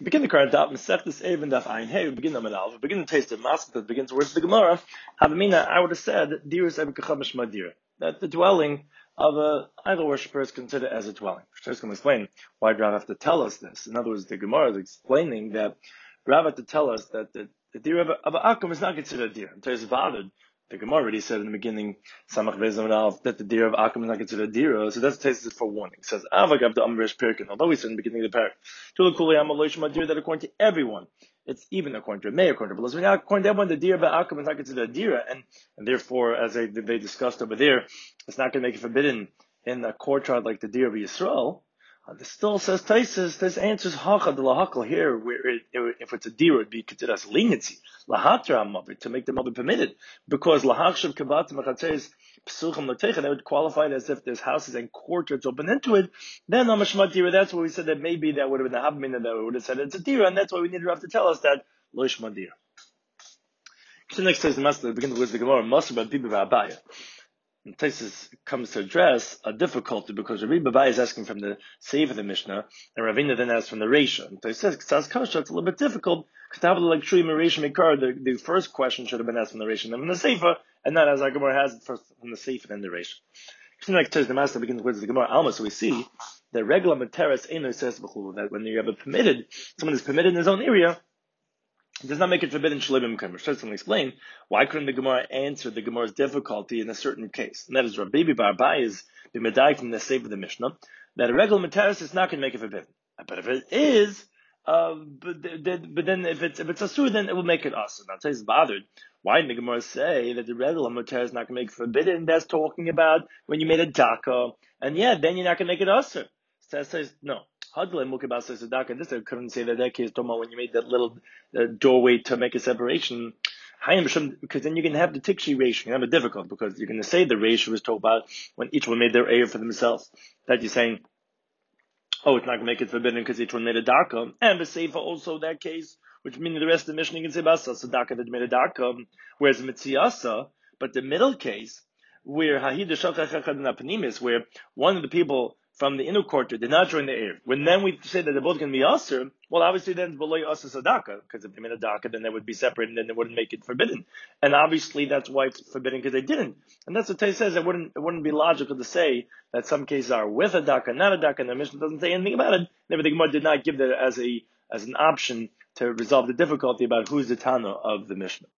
Begin the current daf, Masechtas Even Daf Ein Hey. We begin the Al. We begin the taste of Mask that begins with the Gemara. Havamina, I would have said, Dirus Ebekachamish Madir, that the dwelling of a idol worshiper is considered as a dwelling. Just going to explain why Rav have to tell us this. In other words, the Gemara is explaining that Rav have to tell us that the dir of Akum is not considered a dir. Until it's bothered. The Gemara already said in the beginning, Samach Bezam that the dir of Akum is not considered a dir, so that's tastes for warning. It says, Avagav the Amrish Pirkin, although we said in the beginning of the parak, that according to everyone, it's even according to May, according to Belazar, according to everyone, the dir of Akum is not considered a dir, and therefore, as they discussed over there, it's not going to make it forbidden in a courtyard like the dir of Yisrael. This still says Taisus, this answers Hachad lahakal here, where if it's a dir, it would be considered as leniency, lahatra mavit, to make the mavit permitted, because lahachshav kabat machatzeis psuchim latecha, that would qualify it as if there's houses and courtyards open into it. Then amashmat dir, that's where we said that maybe that would have been the habmina that would have said it's a dir, and that's why we needed to have to tell us that loishma dir. So next says the master begins with the Gemara, Masr bad Bibi Abaya. And Taisus comes to address a difficulty because Rabbi Babai is asking from the Seif of the Mishnah, and Ravina then asks from the Reisha. And Taisus says, Kasha, it's a little bit difficult, because to have like Shuim and Reisha Mikar, the first question should have been asked from the Reisha and then from the Seifa, and not as our Gemara has it first from the Seifa and then the Reisha. Like the master begins with the Gemara Alma, so we see that regular Materis Eno says that when you have a permitted, someone is permitted in his own area, it does not make it forbidden shalibim kamer. So let's explain why couldn't the Gemara answer the Gemara's difficulty in a certain case, and that is Rabbi Barbai is the medai from the Seif of the Mishnah that a regular materis is not going to make it forbidden, but if it is, but then if it's asur, then it will make it asur. Now it's bothered. Why didn't the Gemara say that the regular materis is not going to make it forbidden? That's talking about when you made a daka, and then you're not going to make it asur. So says no. This I couldn't say that case talking about when you made that little doorway to make a separation. Because then you're going to have the tikshi ratio. You're going to have it difficult because you're going to say the ratio was told about when each one made their area for themselves. That you're saying, oh, it's not going to make it forbidden because each one made a darka. And the seifa also that case, which means the rest of the mission you can say basa sadaka that made a darka, whereas the mitziasa, but the middle case where where one of the people from the inner courtyard did not join the air. When then we say that they're both going to be asr, well, obviously then it's below asr sadaka, because if they made a daka, then they would be separate, and then they wouldn't make it forbidden. And obviously that's why it's forbidden because they didn't. And that's what Tay says. It wouldn't be logical to say that some cases are with a daka, not a daka, and the Mishnah doesn't say anything about it. Never the Gemara did not give that as an option to resolve the difficulty about who's the Tana of the Mishnah.